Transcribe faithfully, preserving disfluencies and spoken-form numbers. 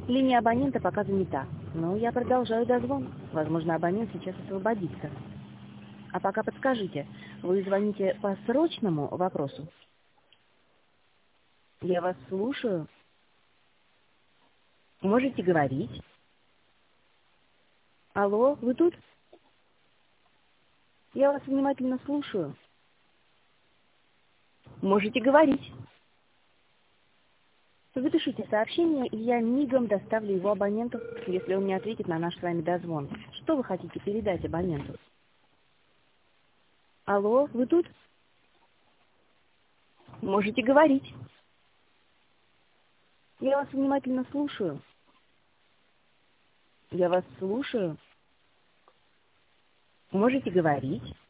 Линия абонента пока занята, но я продолжаю дозвон. Возможно, абонент сейчас освободится. А пока подскажите, вы звоните по срочному вопросу? Я вас слушаю. Можете говорить? Алло, вы тут? Я вас внимательно слушаю. Можете говорить. Запишите сообщение, и я мигом доставлю его абоненту, если он не ответит на наш с вами дозвон. Что вы хотите передать абоненту? Алло, вы тут? Можете говорить. Я вас внимательно слушаю. Я вас слушаю. Можете говорить.